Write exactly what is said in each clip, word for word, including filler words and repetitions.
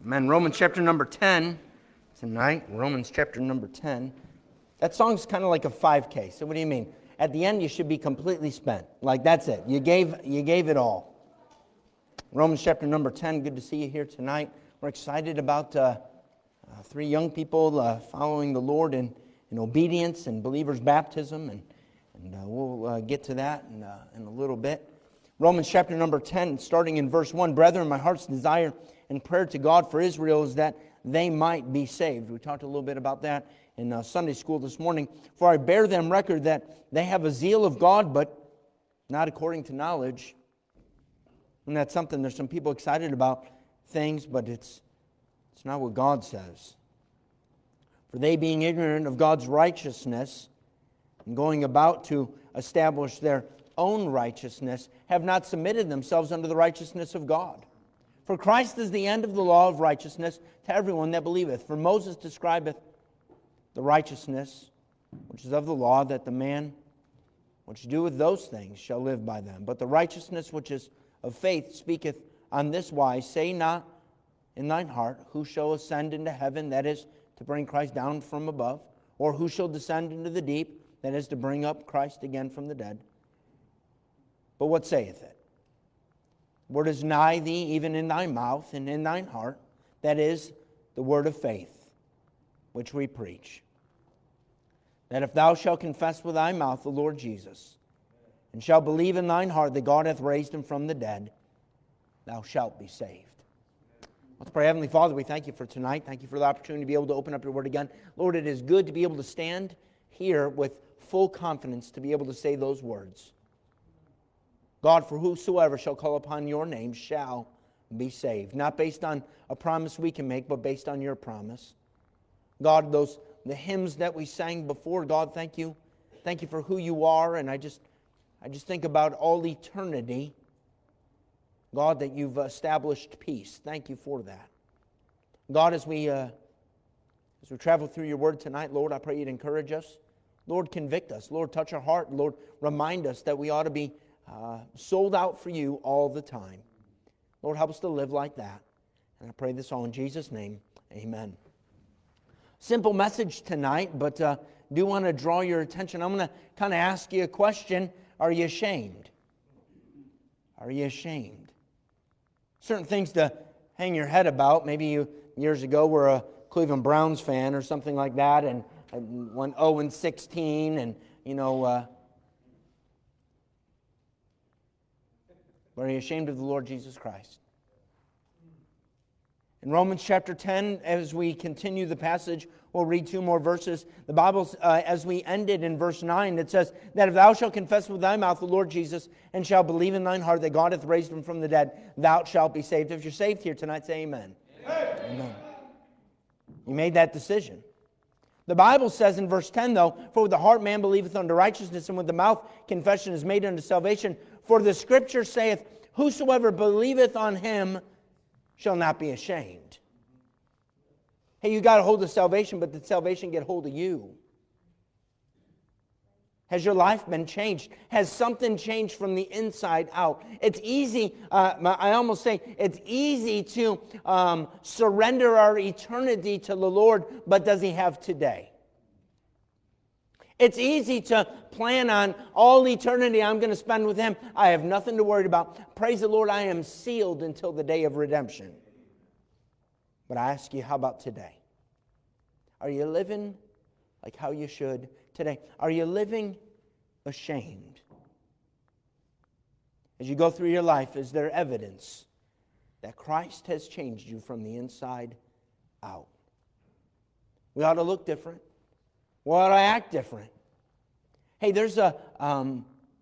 Amen. Romans chapter number ten tonight. Romans chapter number ten. That song's kind of like a five K. So what do you mean? At the end, you should be completely spent. Like, that's it. You gave, you gave it all. Romans chapter number ten. Good to see you here tonight. We're excited about uh, uh, three young people uh, following the Lord in, in obedience and believers' baptism. And, and uh, we'll uh, get to that in, uh, in a little bit. Romans chapter number ten, starting in verse one. Brethren, my heart's desire and prayer to God for Israel is that they might be saved. We talked a little bit about that in uh, Sunday school this morning. For I bear them record that they have a zeal of God, but not according to knowledge. And that's something, there's some people excited about things, but it's, it's not what God says. For they being ignorant of God's righteousness and going about to establish their own righteousness, have not submitted themselves unto the righteousness of God. For Christ is the end of the law of righteousness to everyone that believeth. For Moses describeth the righteousness which is of the law, that the man which doeth those things shall live by them. But the righteousness which is of faith speaketh on this wise, say not in thine heart, who shall ascend into heaven, that is, to bring Christ down from above, or who shall descend into the deep, that is, to bring up Christ again from the dead. But what saith it? Word is nigh thee, even in thy mouth and in thine heart, that is, the word of faith, which we preach. That if thou shalt confess with thy mouth the Lord Jesus, and shalt believe in thine heart that God hath raised him from the dead, thou shalt be saved. Let's pray. Heavenly Father, we thank you for tonight. Thank you for the opportunity to be able to open up your word again. Lord, it is good to be able to stand here with full confidence to be able to say those words. God, for whosoever shall call upon your name shall be saved. Not based on a promise we can make, but based on your promise. God, those the hymns that we sang before, God, thank you. Thank you for who you are. And I just I just think about all eternity. God, that you've established peace. Thank you for that. God, as we uh, as we travel through your word tonight, Lord, I pray you'd encourage us. Lord, convict us. Lord, touch our heart. Lord, remind us that we ought to be Uh, sold out for you all the time. Lord, help us to live like that. And I pray this all in Jesus' name. Amen. Simple message tonight, but uh, do want to draw your attention. I'm going to kind of ask you a question. Are you ashamed? Are you ashamed? Certain things to hang your head about. Maybe you, years ago, were a Cleveland Browns fan or something like that, and, and went oh and sixteen, and, you know, uh, But are you ashamed of the Lord Jesus Christ? In Romans chapter ten, as we continue the passage, we'll read two more verses. The Bible, uh, as we ended in verse nine, it says that if thou shalt confess with thy mouth the Lord Jesus, and shalt believe in thine heart that God hath raised him from the dead, thou shalt be saved. If you're saved here tonight, say amen. Amen. Amen. You made that decision. The Bible says in verse ten, though, for with the heart man believeth unto righteousness, and with the mouth confession is made unto salvation. For the Scripture saith, whosoever believeth on him shall not be ashamed. Hey, you got a hold of salvation, but did salvation get hold of you? Has your life been changed? Has something changed from the inside out? It's easy, uh, I almost say, it's easy to um, surrender our eternity to the Lord, but does He have today? It's easy to plan on all eternity I'm going to spend with Him. I have nothing to worry about. Praise the Lord, I am sealed until the day of redemption. But I ask you, how about today? Are you living like how you should today? Are you living ashamed? As you go through your life, is there evidence that Christ has changed you from the inside out? We ought to look different. We ought to act different. Hey, there's a um,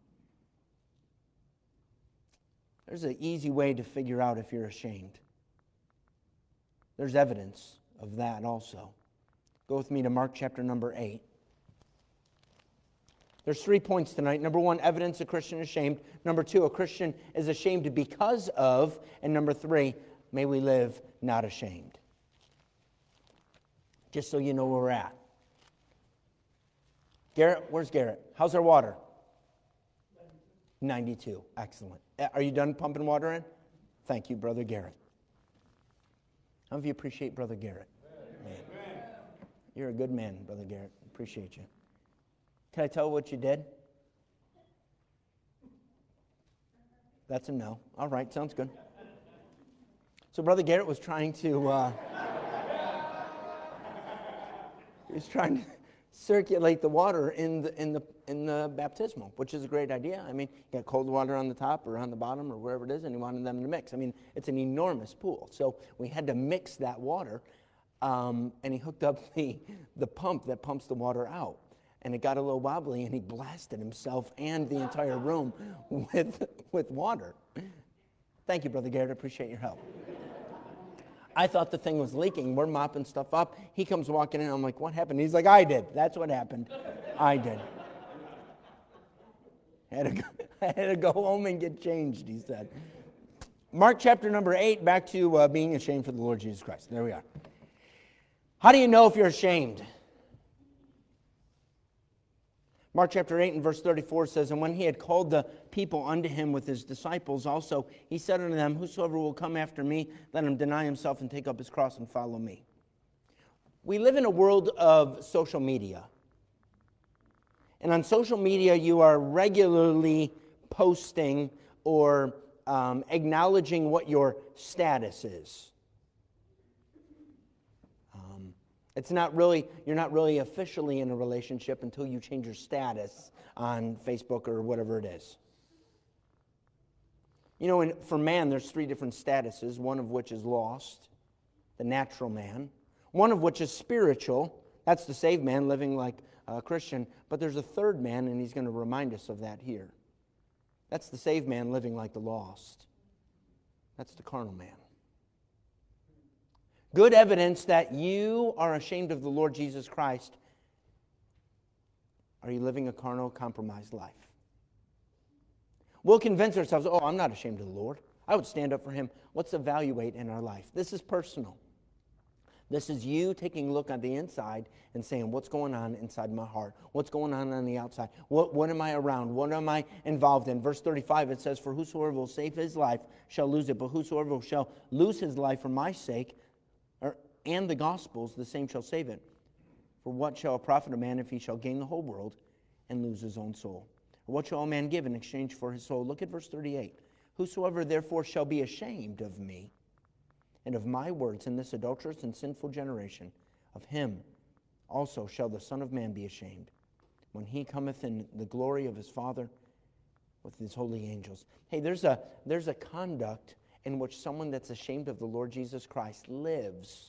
there's an easy way to figure out if you're ashamed. There's evidence of that also. Go with me to Mark chapter number eight. There's three points tonight. Number one, evidence a Christian is ashamed. Number two, a Christian is ashamed because of. And number three, may we live not ashamed. Just so you know where we're at. Garrett, where's Garrett? How's our water? ninety-two. Excellent. Are you done pumping water in? Thank you, Brother Garrett. How many of you appreciate Brother Garrett? Man. You're a good man, Brother Garrett. Appreciate you. Can I tell what you did? That's a no. All right, sounds good. So Brother Garrett was trying to, uh, he was trying to circulate the water in the in the in the baptismal, which is a great idea. I mean, you got cold water on the top or on the bottom or wherever it is, and he wanted them to mix. I mean, it's an enormous pool, so we had to mix that water, um, and he hooked up the the pump that pumps the water out. And it got a little wobbly, and he blasted himself and the entire room with, with water. Thank you, Brother Garrett. I appreciate your help. I thought the thing was leaking. We're mopping stuff up. He comes walking in. I'm like, what happened? He's like, I did. That's what happened. I did. I had to go, I had to go home and get changed, he said. Mark chapter number eight, back to uh, being ashamed for the Lord Jesus Christ. There we are. How do you know if you're ashamed? Mark chapter eight and verse thirty-four says, and when he had called the people unto him with his disciples also, he said unto them, whosoever will come after me, let him deny himself and take up his cross and follow me. We live in a world of social media. And on social media, you are regularly posting or um, acknowledging what your status is. It's not really, you're not really officially in a relationship until you change your status on Facebook or whatever it is. You know, in, for man, there's three different statuses, one of which is lost, the natural man, one of which is spiritual, that's the saved man living like a Christian, but there's a third man, and he's going to remind us of that here. That's the saved man living like the lost. That's the carnal man. Good evidence that you are ashamed of the Lord Jesus Christ. Are you living a carnal, compromised life? We'll convince ourselves, oh, I'm not ashamed of the Lord. I would stand up for him. Let's evaluate in our life. This is personal. This is you taking a look on the inside and saying, what's going on inside my heart? What's going on on the outside? What, what am I around? What am I involved in? Verse thirty-five, it says, for whosoever will save his life shall lose it, but whosoever shall lose his life for my sake and the gospel's, the same shall save it. For what shall it profit a man if he shall gain the whole world and lose his own soul? Or what shall a man give in exchange for his soul? Look at verse thirty-eight. Whosoever therefore shall be ashamed of me and of my words in this adulterous and sinful generation, of him also shall the Son of Man be ashamed, when he cometh in the glory of his Father with his holy angels. Hey, there's a, there's a conduct in which someone that's ashamed of the Lord Jesus Christ lives.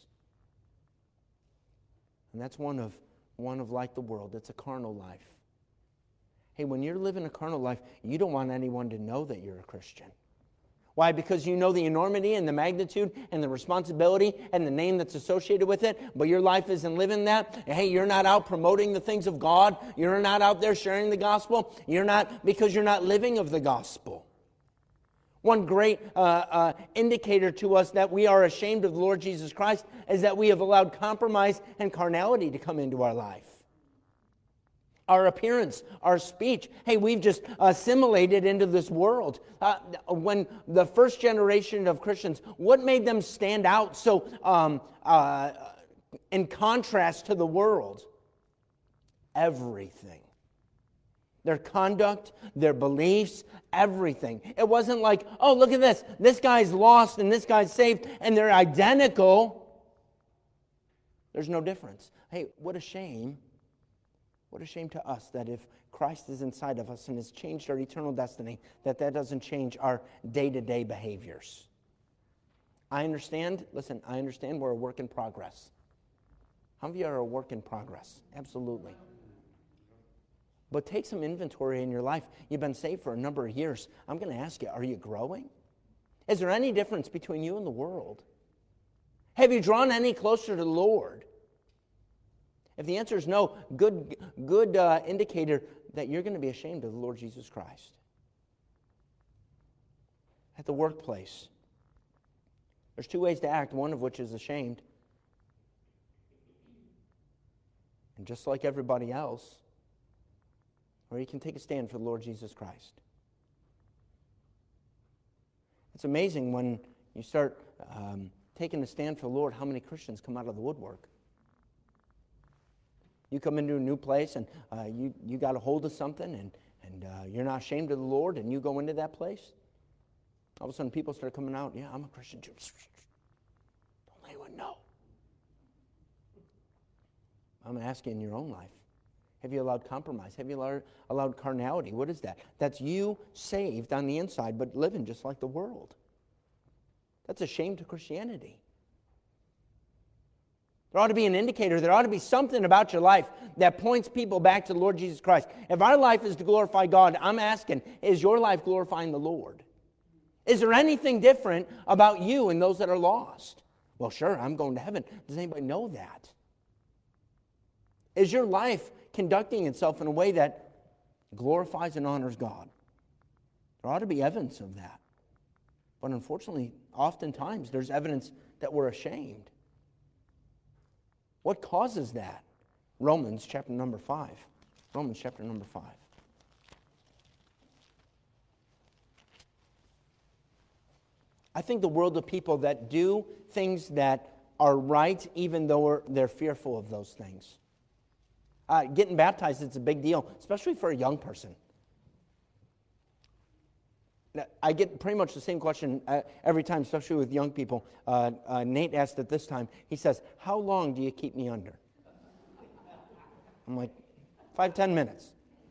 And that's one of, one of like the world. It's a carnal life. Hey, when you're living a carnal life, you don't want anyone to know that you're a Christian. Why? Because you know the enormity and the magnitude and the responsibility and the name that's associated with it, but your life isn't living that. Hey, you're not out promoting the things of God. You're not out there sharing the gospel. You're not, because you're not living of the gospel. One great uh, uh, indicator to us that we are ashamed of the Lord Jesus Christ is that we have allowed compromise and carnality to come into our life. Our appearance, our speech. Hey, we've just assimilated into this world. Uh, when the first generation of Christians, what made them stand out so um, uh, in contrast to the world? Everything. Their conduct, their beliefs, everything. It wasn't like, oh, look at this. This guy's lost and this guy's saved, and they're identical. There's no difference. Hey, what a shame. What a shame to us that if Christ is inside of us and has changed our eternal destiny, that that doesn't change our day-to-day behaviors. I understand, listen, I understand we're a work in progress. How many of you are a work in progress? Absolutely. But take some inventory in your life. You've been saved for a number of years. I'm going to ask you, are you growing? Is there any difference between you and the world? Have you drawn any closer to the Lord? If the answer is no, good, good uh, indicator that you're going to be ashamed of the Lord Jesus Christ. At the workplace, there's two ways to act, one of which is ashamed. And just like everybody else, or you can take a stand for the Lord Jesus Christ. It's amazing when you start um, taking a stand for the Lord, how many Christians come out of the woodwork? You come into a new place and uh, you, you got a hold of something and, and uh, you're not ashamed of the Lord and you go into that place. All of a sudden people start coming out, yeah, I'm a Christian too. Don't let anyone know. I'm asking in your own life. Have you allowed compromise? Have you allowed, allowed carnality? What is that? That's you saved on the inside but living just like the world. That's a shame to Christianity. There ought to be an indicator. There ought to be something about your life that points people back to the Lord Jesus Christ. If our life is to glorify God, I'm asking, is your life glorifying the Lord? Is there anything different about you and those that are lost? Well, sure, I'm going to heaven. Does anybody know that? Is your life conducting itself in a way that glorifies and honors God? There ought to be evidence of that. But unfortunately, oftentimes there's evidence that we're ashamed. What causes that? Romans chapter number five. Romans chapter number five. I think the world of people that do things that are right even though they're fearful of those things. Uh, getting baptized, it's a big deal, especially for a young person. I get pretty much the same question uh, every time, especially with young people. Uh, uh, Nate asked it this time. He says, how long do you keep me under? I'm like, five, ten minutes.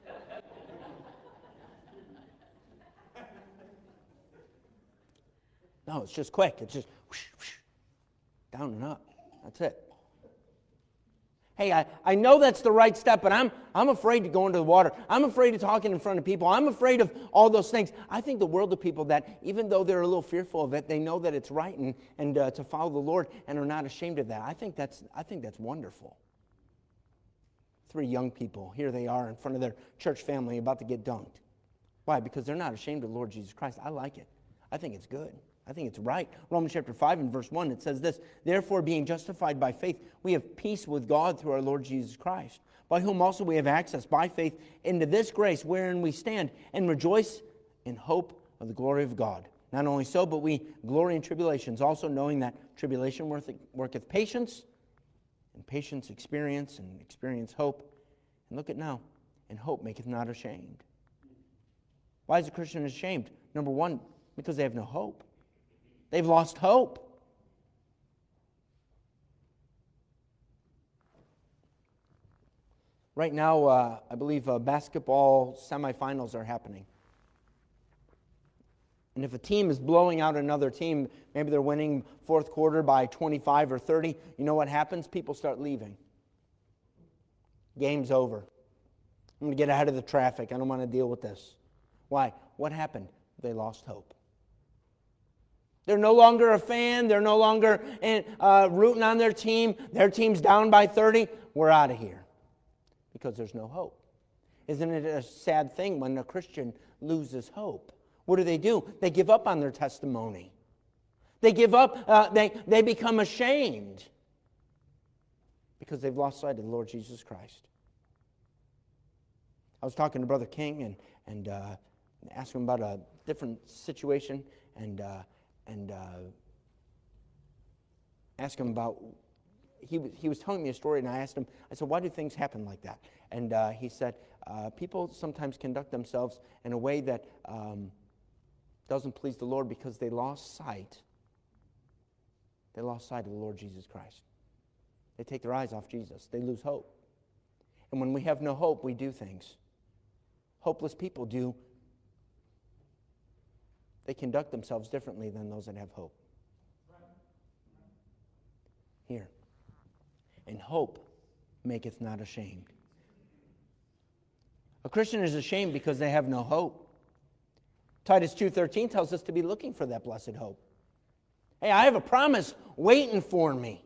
No, it's just quick. It's just whoosh, whoosh, down and up. That's it. Hey, I, I know that's the right step, but I'm I'm afraid to go into the water. I'm afraid of talking in front of people. I'm afraid of all those things. I think the world of people that, even though they're a little fearful of it, they know that it's right and, and uh, to follow the Lord and are not ashamed of that. I think that's I think that's wonderful. Three young people, here they are in front of their church family about to get dunked. Why? Because they're not ashamed of the Lord Jesus Christ. I like it. I think it's good. I think it's right. Romans chapter five and verse one, it says this, therefore being justified by faith, we have peace with God through our Lord Jesus Christ, by whom also we have access by faith into this grace wherein we stand and rejoice in hope of the glory of God. Not only so, but we glory in tribulations, also knowing that tribulation worketh patience, and patience experience, and experience hope. And look at now, and hope maketh not ashamed. Why is a Christian ashamed? Number one, because they have no hope. They've lost hope. Right now, uh, I believe uh, basketball semifinals are happening. And if a team is blowing out another team, maybe they're winning fourth quarter by twenty-five or thirty, you know what happens? People start leaving. Game's over. I'm going to get ahead of the traffic. I don't want to deal with this. Why? What happened? They lost hope. They're no longer a fan. They're no longer in, uh, rooting on their team. Their team's down by thirty. We're out of here because there's no hope. Isn't it a sad thing when a Christian loses hope? What do they do? They give up on their testimony. They give up. Uh, they, they become ashamed because they've lost sight of the Lord Jesus Christ. I was talking to Brother King and, and uh, asked him about a different situation and uh, and uh, asked him about, he, he was telling me a story and I asked him, I said, why do things happen like that? And uh, he said, uh, people sometimes conduct themselves in a way that um, doesn't please the Lord because they lost sight. They lost sight of the Lord Jesus Christ. They take their eyes off Jesus. They lose hope. And when we have no hope, we do things. Hopeless people do. They conduct themselves differently than those that have hope. Here. And hope maketh not ashamed. A Christian is ashamed because they have no hope. Titus two thirteen tells us to be looking for that blessed hope. Hey, I have a promise waiting for me.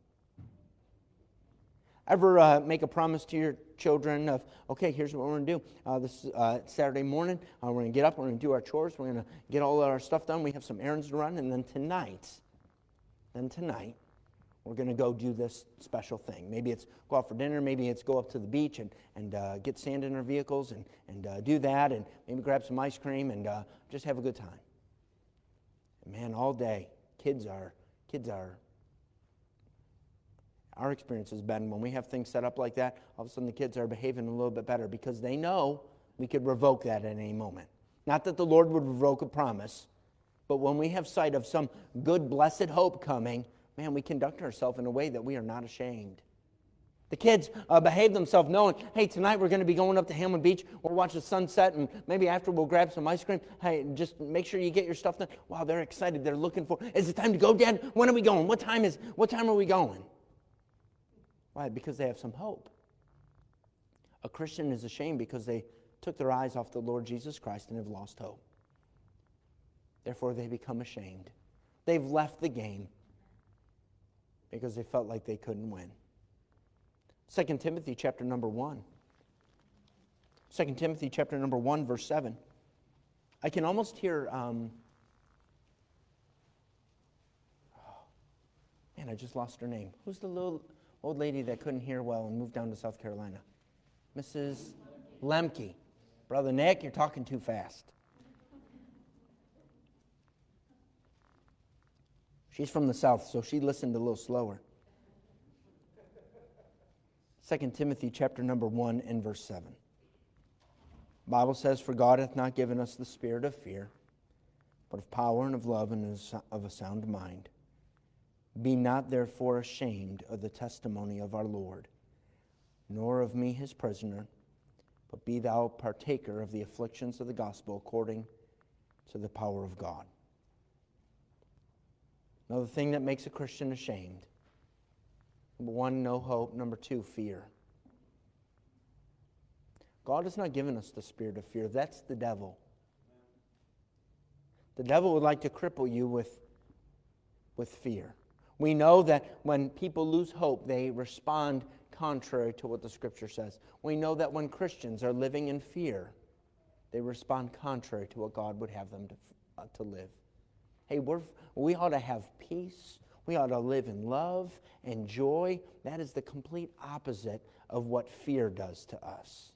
Ever uh, make a promise to your children of, okay, here's what we're going to do. Uh, this uh, Saturday morning, uh, we're going to get up, we're going to do our chores, we're going to get all our stuff done, we have some errands to run, and then tonight, then tonight, we're going to go do this special thing. Maybe it's go out for dinner, maybe it's go up to the beach and, and uh, get sand in our vehicles and, and uh, do that, and maybe grab some ice cream and uh, just have a good time. And man, all day, kids are Kids are. Our experience has been when we have things set up like that, all of a sudden the kids are behaving a little bit better because they know we could revoke that at any moment. Not that the Lord would revoke a promise, but when we have sight of some good, blessed hope coming, man, we conduct ourselves in a way that we are not ashamed. The kids uh, behave themselves knowing, hey, tonight we're going to be going up to Hamlin Beach. We'll watch the sunset, and maybe after we'll grab some ice cream. Hey, just make sure you get your stuff done. Wow, they're excited. They're looking for, is it time to go, Dad? When are we going? What time is, what time are we going? Why? Because they have some hope. A Christian is ashamed because they took their eyes off the Lord Jesus Christ and have lost hope. Therefore, they become ashamed. They've left the game because they felt like they couldn't win. Second Timothy chapter number one. Second Timothy chapter number one, verse seven. I can almost hear, um, oh, man, I just lost her name. Who's the little old lady that couldn't hear well and moved down to South Carolina? Missus Lemke. Brother Nick, you're talking too fast. She's from the South, so she listened a little slower. Second Timothy chapter number one and verse seven. The Bible says, for God hath not given us the spirit of fear, but of power and of love and of a sound mind. Be not therefore ashamed of the testimony of our Lord, nor of me his prisoner, but be thou partaker of the afflictions of the gospel according to the power of God. Another thing that makes a Christian ashamed. Number one, no hope. Number two, fear. God has not given us the spirit of fear. That's the devil. The devil would like to cripple you with, with fear. We know that when people lose hope, they respond contrary to what the Scripture says. We know that when Christians are living in fear, they respond contrary to what God would have them to, uh, to live. Hey, we're, we ought to have peace. We ought to live in love and joy. That is the complete opposite of what fear does to us.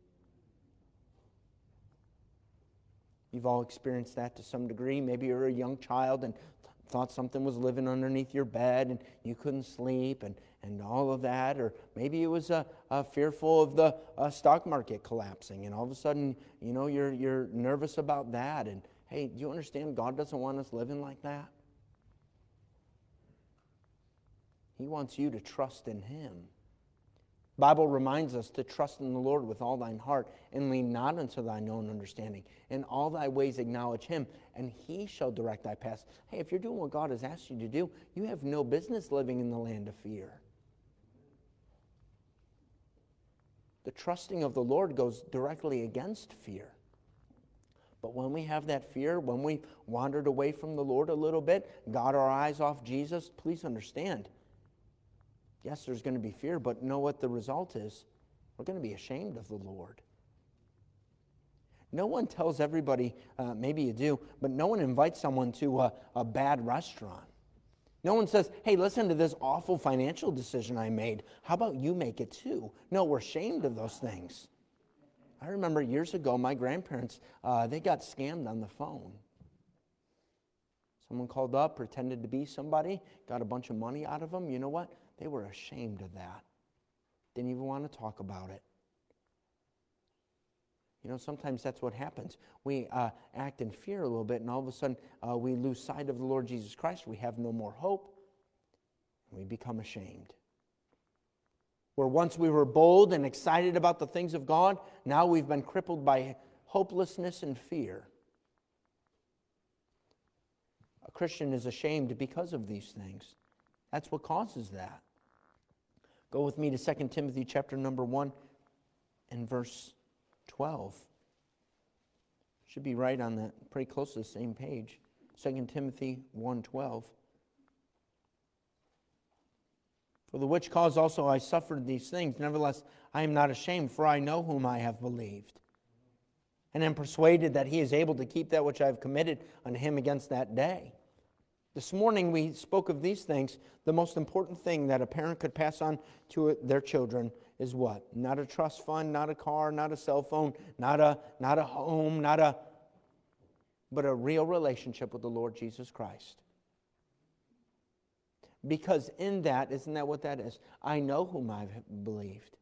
You've all experienced that to some degree. Maybe you're a young child and th- thought something was living underneath your bed and you couldn't sleep and, and all of that. Or maybe it was uh, uh, fearful of the uh, stock market collapsing, and all of a sudden, you know, you're, you're nervous about that. And hey, do you understand God doesn't want us living like that? He wants you to trust in Him. The Bible reminds us to trust in the Lord with all thine heart and lean not unto thine own understanding. In all thy ways acknowledge Him, and He shall direct thy paths. Hey, if you're doing what God has asked you to do, you have no business living in the land of fear. The trusting of the Lord goes directly against fear. But when we have that fear, when we wandered away from the Lord a little bit, got our eyes off Jesus, please understand, yes, there's going to be fear, but know what the result is. We're going to be ashamed of the Lord. No one tells everybody, uh, maybe you do, but no one invites someone to a, a bad restaurant. No one says, hey, listen to this awful financial decision I made. How about you make it too? No, we're ashamed of those things. I remember years ago, my grandparents, uh, they got scammed on the phone. Someone called up, pretended to be somebody, got a bunch of money out of them. You know what? They were ashamed of that. Didn't even want to talk about it. You know, sometimes that's what happens. We uh, act in fear a little bit, and all of a sudden uh, we lose sight of the Lord Jesus Christ. We have no more hope, and we become ashamed. Where once we were bold and excited about the things of God, now we've been crippled by hopelessness and fear. A Christian is ashamed because of these things. That's what causes that. Go with me to Second Timothy chapter number one and verse twelve. Should be right on that, pretty close to the same page. Second Timothy one twelve. For the which cause also I suffered these things. Nevertheless, I am not ashamed, for I know whom I have believed, and am persuaded that He is able to keep that which I have committed unto Him against that day. This morning we spoke of these things. The most important thing that a parent could pass on to their children is what? Not a trust fund, not a car, not a cell phone, not a, not a home, not a, but a real relationship with the Lord Jesus Christ. Because in that, isn't that what that is? I know whom I've believed.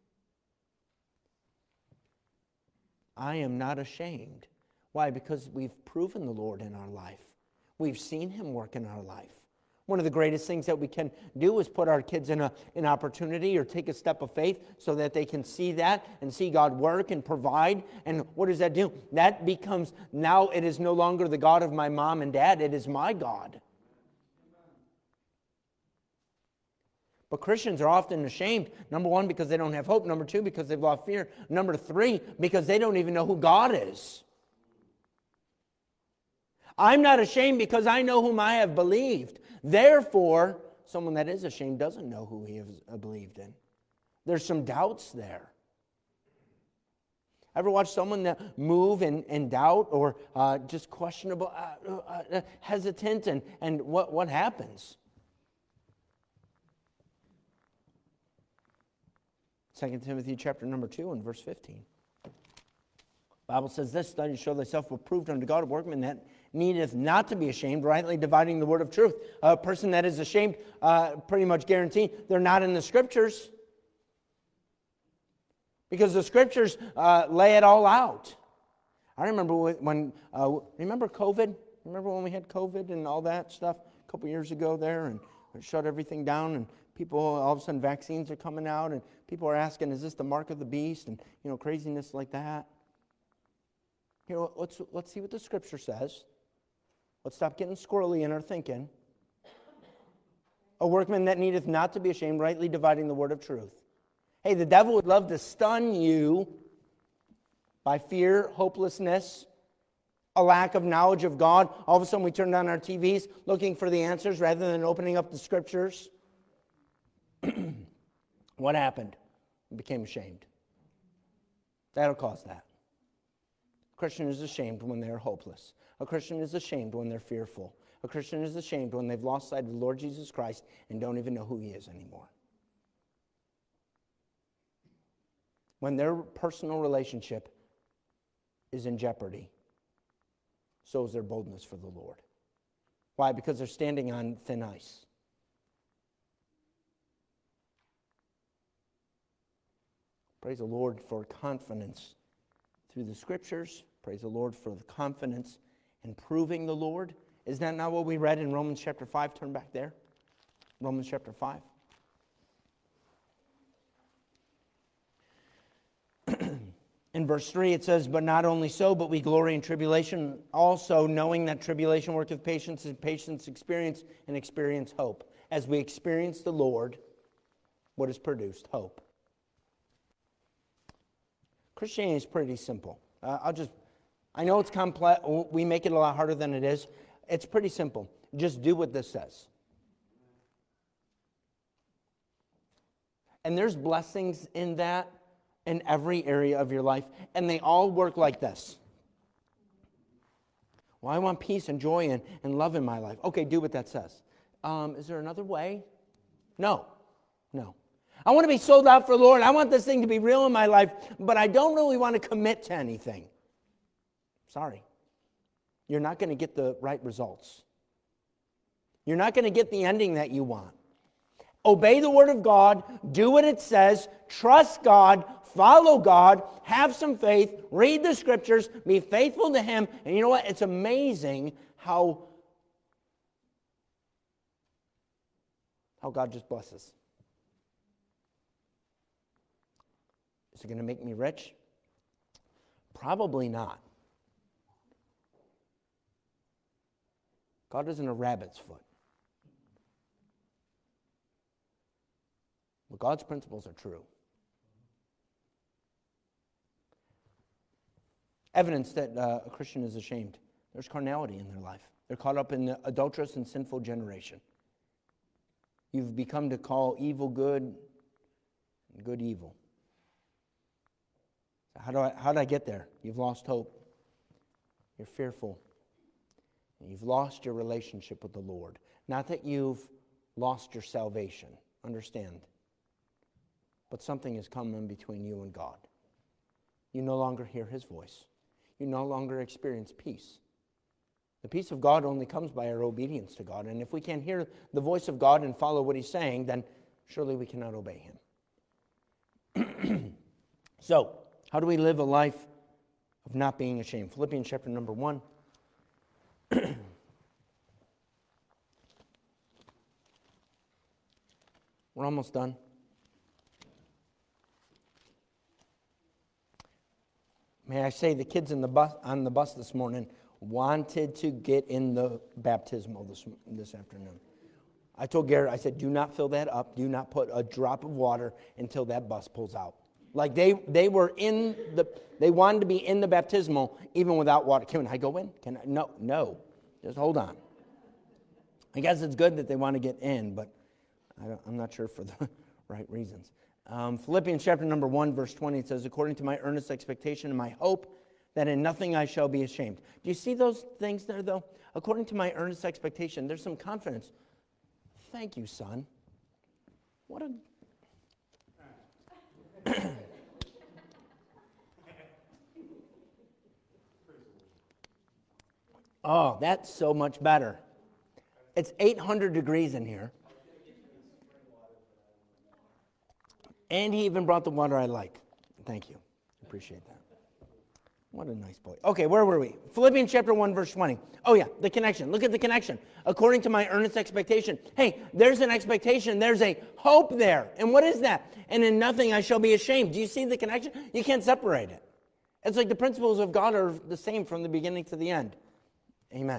I am not ashamed. Why? Because we've proven the Lord in our life. We've seen Him work in our life. One of the greatest things that we can do is put our kids in a, an opportunity or take a step of faith so that they can see that and see God work and provide. And what does that do? That becomes, now it is no longer the God of my mom and dad, it is my God. But Christians are often ashamed, number one, because they don't have hope. Number two, because they've lost fear. Number three, because they don't even know who God is. I'm not ashamed because I know whom I have believed. Therefore, someone that is ashamed doesn't know who he has believed in. There's some doubts there. Ever watch someone that move in, in doubt or uh, just questionable, uh, uh, uh, hesitant, and, and what, what happens? Second Timothy chapter number two and verse fifteen. The Bible says this, study to show thyself approved unto God, a workman that needeth not to be ashamed, rightly dividing the word of truth. A person that is ashamed, uh, pretty much guaranteed, they're not in the Scriptures. Because the Scriptures uh, lay it all out. I remember when, uh, remember COVID? Remember when we had COVID and all that stuff a couple years ago there, and it shut everything down, and people, all of a sudden vaccines are coming out, and people are asking, is this the mark of the beast? And, you know, craziness like that. Here, let's, let's see what the Scripture says. Let's stop getting squirrely in our thinking. A workman that needeth not to be ashamed, rightly dividing the word of truth. Hey, the devil would love to stun you by fear, hopelessness, a lack of knowledge of God. All of a sudden we turn on our T Vs looking for the answers rather than opening up the Scriptures. What happened? We became ashamed. That'll cause that. A Christian is ashamed when they're hopeless. A Christian is ashamed when they're fearful. A Christian is ashamed when they've lost sight of the Lord Jesus Christ and don't even know who He is anymore. When their personal relationship is in jeopardy, so is their boldness for the Lord. Why? Because they're standing on thin ice. Praise the Lord for confidence through the Scriptures. Praise the Lord for the confidence in proving the Lord. Is that not what we read in Romans chapter five? Turn back there. Romans chapter five. In verse three it says, but not only so, but we glory in tribulation also, knowing that tribulation worketh patience, and patience experience, and experience hope. As we experience the Lord, what is produced? Hope. Christianity is pretty simple. Uh, I'll just, I know it's complex. We make it a lot harder than it is. It's pretty simple. Just do what this says. And there's blessings in that in every area of your life. And they all work like this. Well, I want peace and joy and, and love in my life. Okay, do what that says. Um, is there another way? No. No. I want to be sold out for the Lord. I want this thing to be real in my life, but I don't really want to commit to anything. Sorry. You're not going to get the right results. You're not going to get the ending that you want. Obey the Word of God, do what it says, trust God, follow God, have some faith, read the Scriptures, be faithful to Him, and you know what? It's amazing how, how God just blesses. Is it going to make me rich? Probably not. God isn't a rabbit's foot. But God's principles are true. Evidence that uh, a Christian is ashamed. There's carnality in their life. They're caught up in the adulterous and sinful generation. You've become to call evil good and good evil. How do I, how did I get there? You've lost hope. You're fearful. And you've lost your relationship with the Lord. Not that you've lost your salvation. Understand. But something has come in between you and God. You no longer hear His voice. You no longer experience peace. The peace of God only comes by our obedience to God. And if we can't hear the voice of God and follow what he's saying, then surely we cannot obey him. So, how do we live a life of not being ashamed? Philippians chapter number one. We're almost done. May I say, the kids in the bus, on the bus this morning wanted to get in the baptismal this, this afternoon. I told Garrett, I said, do not fill that up. Do not put a drop of water until that bus pulls out. Like they they were in the, they wanted to be in the baptismal even without water. Can I go in? Can I? No, no. Just hold on. I guess it's good that they want to get in, but I don't, I'm not sure for the right reasons. Um, Philippians chapter number one, verse twenty, it says, according to my earnest expectation and my hope, that in nothing I shall be ashamed. Do you see those things there, though? According to my earnest expectation, there's some confidence. Thank you, son. What a... Oh, that's so much better. It's eight hundred degrees in here. And he even brought the water I like. Thank you. Appreciate that. What a nice boy. Okay, where were we? Philippians chapter one, verse twenty. Oh yeah, the connection. Look at the connection. According to my earnest expectation. Hey, there's an expectation. There's a hope there. And what is that? And in nothing I shall be ashamed. Do you see the connection? You can't separate it. It's like the principles of God are the same from the beginning to the end. Amen.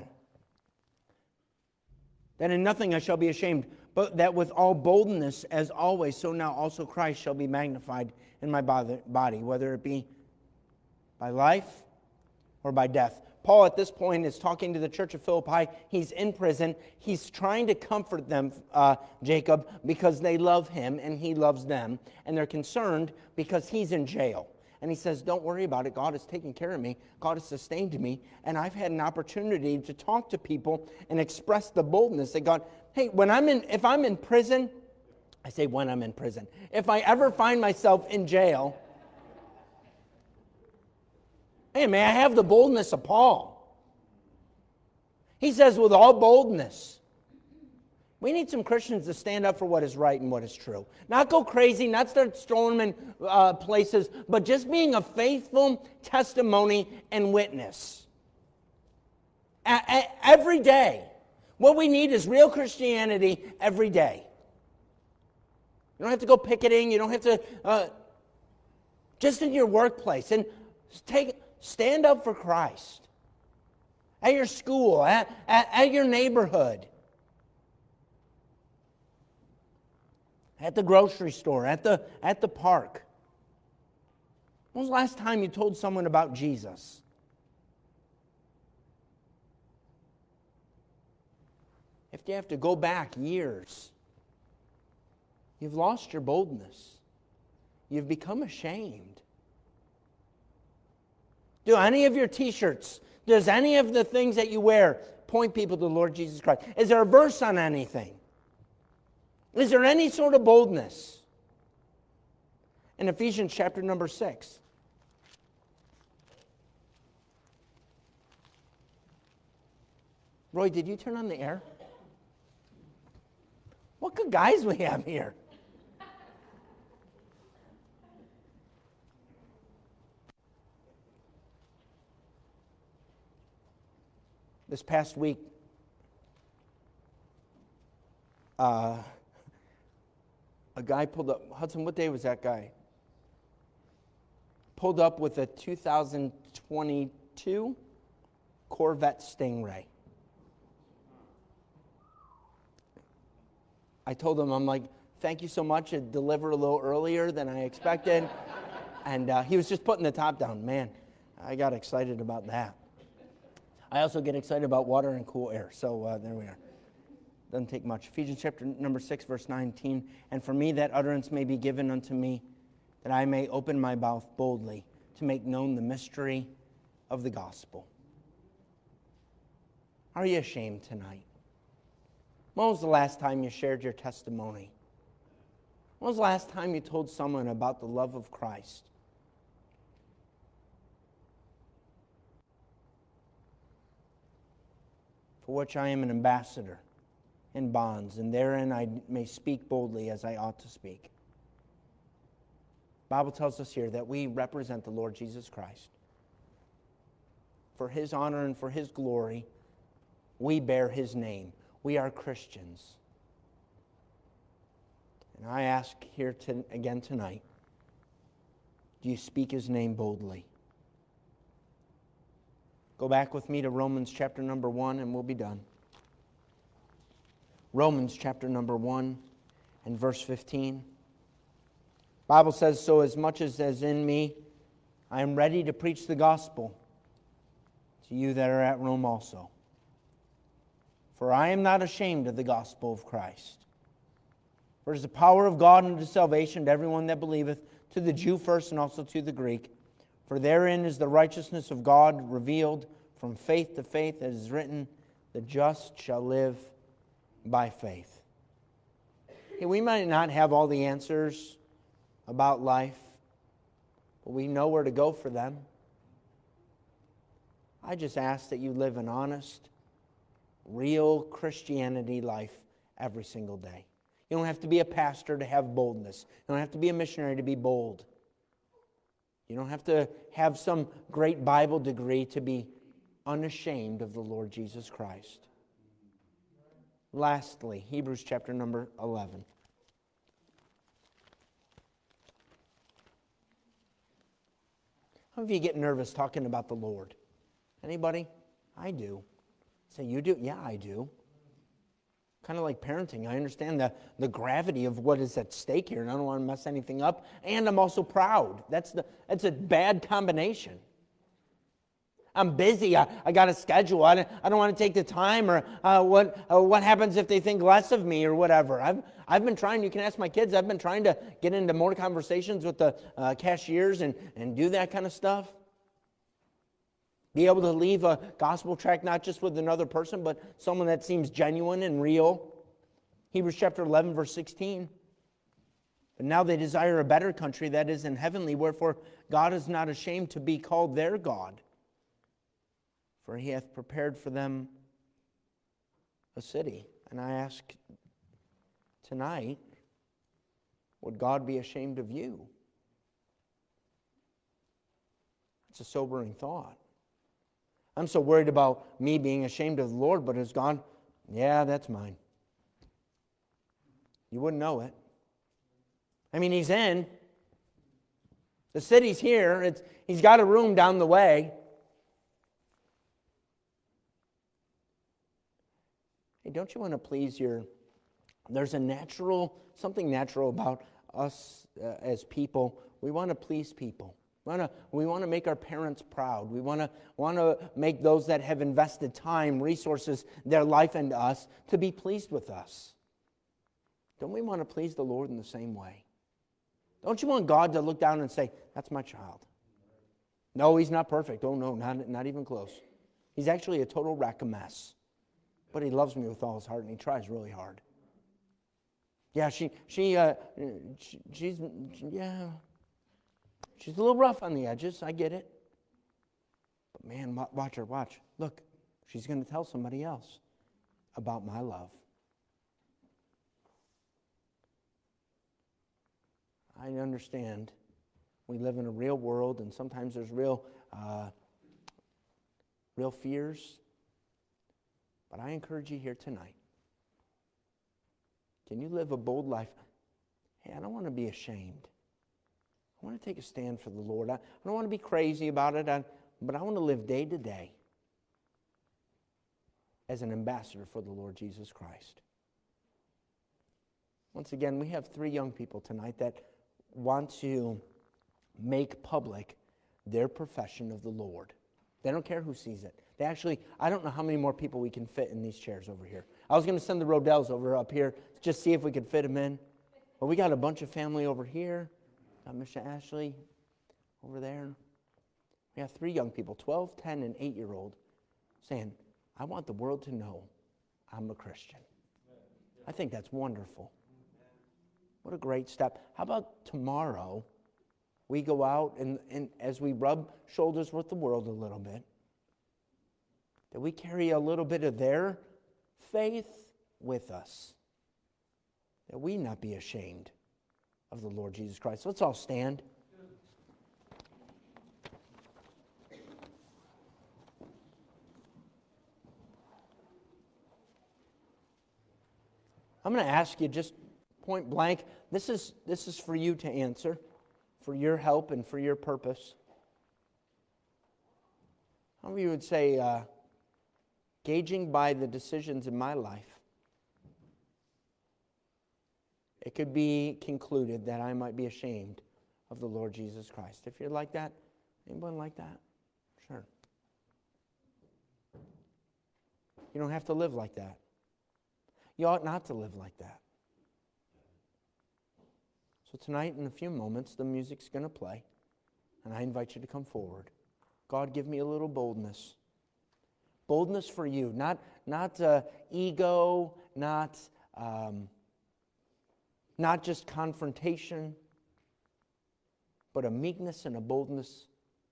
That in nothing I shall be ashamed, but that with all boldness, as always, so now also Christ shall be magnified in my body, whether it be by life or by death. Paul at this point is talking to the church of Philippi. He's in prison. He's trying to comfort them, uh, Jacob, because they love him and he loves them. And they're concerned because he's in jail. And he says, don't worry about it. God has taken care of me. God has sustained me. And I've had an opportunity to talk to people and express the boldness that God, hey, when I'm in, if I'm in prison, I say when I'm in prison. If I ever find myself in jail, hey, may I have the boldness of Paul? He says with all boldness. We need some Christians to stand up for what is right and what is true. Not go crazy, not start storming in uh, places, but just being a faithful testimony and witness. A- a- every day. What we need is real Christianity every day. You don't have to go picketing. You don't have to, uh, just in your workplace. And take, stand up for Christ. At your school, at, at, at your neighborhood. At the grocery store, at the, at the park. When was the last time you told someone about Jesus? If you have to go back years, you've lost your boldness. You've become ashamed. Do any of your t-shirts, does any of the things that you wear point people to the Lord Jesus Christ? Is there a verse on anything? Is there any sort of boldness? In Ephesians chapter number six. Roy, did you turn on the air? What good guys we have here. This past week, uh, a guy pulled up. Hudson, what day was that guy? Pulled up with a two thousand twenty-two Corvette Stingray. I told him, I'm like, thank you so much. It delivered a little earlier than I expected. And uh, he was just putting the top down. Man, I got excited about that. I also get excited about water and cool air. So uh, there we are. Doesn't take much. Ephesians chapter number six, verse nineteen. And for me that utterance may be given unto me, that I may open my mouth boldly to make known the mystery of the gospel. Are you ashamed tonight? When was the last time you shared your testimony? When was the last time you told someone about the love of Christ? for which I am an ambassador in bonds, and therein I may speak boldly as I ought to speak. The Bible tells us here that we represent the Lord Jesus Christ. For His honor and for His glory, we bear His name. We are Christians. And I ask here to, again tonight, do you speak His name boldly? Go back with me to Romans chapter number one and we'll be done. Romans chapter number one and verse fifteen. The Bible says, so as much as is in me, I am ready to preach the gospel to you that are at Rome also. For I am not ashamed of the gospel of Christ. For it is the power of God unto salvation to everyone that believeth, to the Jew first and also to the Greek. For therein is the righteousness of God revealed from faith to faith, as is written, the just shall live by faith. Hey, we might not have all the answers about life, but we know where to go for them. I just ask that you live an honest, real Christianity life every single day. You don't have to be a pastor to have boldness. You don't have to be a missionary to be bold. You don't have to have some great Bible degree to be unashamed of the Lord Jesus Christ. Lastly, Hebrews chapter number eleven. How many of you get nervous talking about the Lord? Anybody? I do. Say, you do? Yeah, I do. Kind of like parenting. I understand the, the gravity of what is at stake here, and I don't want to mess anything up. And I'm also proud. That's the that's a bad combination. I'm busy. I, I got a schedule. I don't, I don't want to take the time. Or uh, what uh, what happens if they think less of me or whatever. I've I've been trying. You can ask my kids. I've been trying to get into more conversations with the uh, cashiers and and do that kind of stuff. Be able to leave a gospel tract not just with another person, but someone that seems genuine and real. Hebrews chapter eleven, verse sixteen. But now they desire a better country, that is in heavenly, wherefore God is not ashamed to be called their God. For He hath prepared for them a city. And I ask tonight, would God be ashamed of you? It's a sobering thought. I'm so worried about me being ashamed of the Lord, but has God, yeah, that's mine. You wouldn't know it. I mean, He's in. The city's here. It's, he's got a room down the way. Hey, don't you want to please your... There's a natural, something natural about us uh, as people. We want to please people. We want to, we want to make our parents proud. We want to, want to make those that have invested time, resources, their life into us to be pleased with us. Don't we want to please the Lord in the same way? Don't you want God to look down and say, that's my child? No, he's not perfect. Oh, no, not, not even close. He's actually a total wreck, a mess. But he loves me with all his heart, and he tries really hard. Yeah, she, she, uh, she she's, yeah... She's a little rough on the edges, I get it. But man, watch her, watch. Look, she's going to tell somebody else about my love. I understand we live in a real world, and sometimes there's real, uh, real fears. But I encourage you here tonight. Can you live a bold life? Hey, I don't want to be ashamed. I want to take a stand for the Lord. I, I don't want to be crazy about it, I, but I want to live day to day as an ambassador for the Lord Jesus Christ. Once again, we have three young people tonight that want to make public their profession of the Lord. They don't care who sees it. They actually, I don't know how many more people we can fit in these chairs over here. I was going to send the Rodells over up here to just see if we could fit them in. But we got a bunch of family over here. Got Mister Ashley over there. We have three young people, twelve, ten, and eight-year-old, saying, I want the world to know I'm a Christian. I think that's wonderful. What a great step. How about tomorrow we go out and, and as we rub shoulders with the world a little bit, that we carry a little bit of their faith with us, that we not be ashamed of the Lord Jesus Christ. Let's all stand. I'm going to ask you just point blank. This is, this is for you to answer, for your help and for your purpose. How many of you would say, uh, gauging by the decisions in my life, it could be concluded that I might be ashamed of the Lord Jesus Christ? If you're like that, anyone like that? Sure. You don't have to live like that. You ought not to live like that. So tonight, in a few moments, the music's going to play, and I invite you to come forward. God, give me a little boldness. Boldness for you, not, not uh, ego, not, um, not just confrontation, but a meekness and a boldness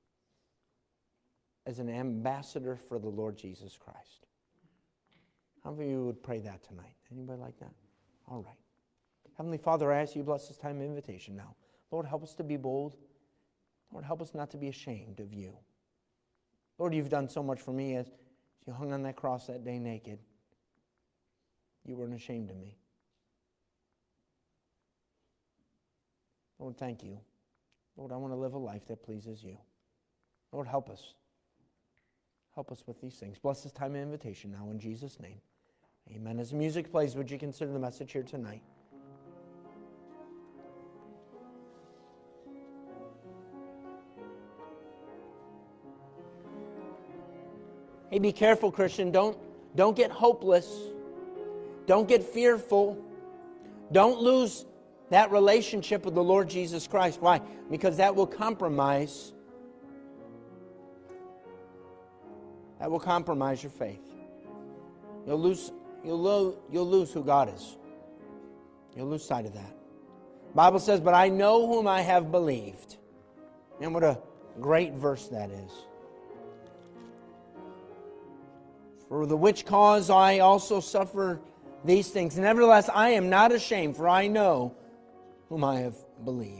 as an ambassador for the Lord Jesus Christ. How many of you would pray that tonight? Anybody like that? All right. Heavenly Father, I ask you to bless this time of invitation now. Lord, help us to be bold. Lord, help us not to be ashamed of you. Lord, you've done so much for me as you hung on that cross that day naked. You weren't ashamed of me. Lord, thank you. Lord, I want to live a life that pleases you. Lord, help us. Help us with these things. Bless this time of invitation now in Jesus' name. Amen. As the music plays, would you consider the message here tonight? Hey, be careful, Christian. Don't, don't get hopeless. Don't get fearful. Don't lose that relationship with the Lord Jesus Christ. Why? Because that will compromise. That will compromise your faith. You'll lose, you'll, lo- you'll lose who God is. You'll lose sight of that. The Bible says, but I know whom I have believed. And what a great verse that is. For the which cause I also suffer these things. Nevertheless, I am not ashamed, for I know whom I have believed.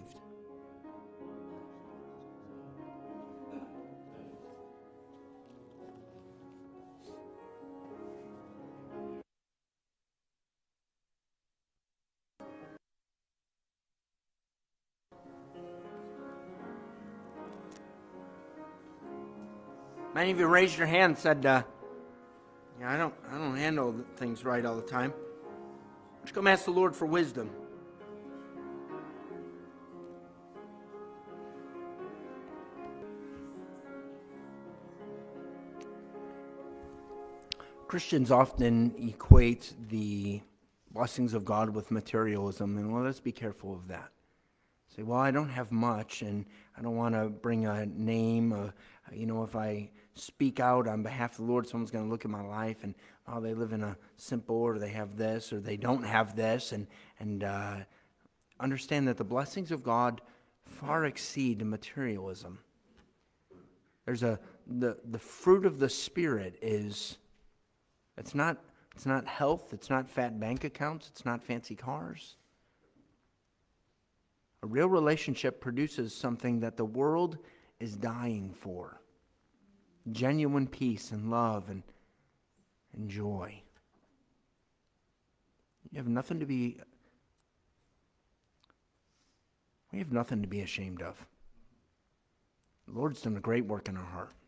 Many of you raised your hand and said, uh, yeah, I don't, I don't handle things right all the time. Why don't you come ask the Lord for wisdom? Christians often equate the blessings of God with materialism, and well, let's be careful of that. Say, well, I don't have much, and I don't want to bring a name. Uh, you know, if I speak out on behalf of the Lord, someone's going to look at my life, and oh, they live in a simple, or they have this, or they don't have this, and and uh, understand that the blessings of God far exceed materialism. There's a the the fruit of the Spirit is it's not it's not health, it's not fat bank accounts, it's not fancy cars. A real relationship produces something that the world is dying for. Genuine peace and love and, and joy. You have nothing to be we have nothing to be ashamed of. The Lord's done a great work in our heart.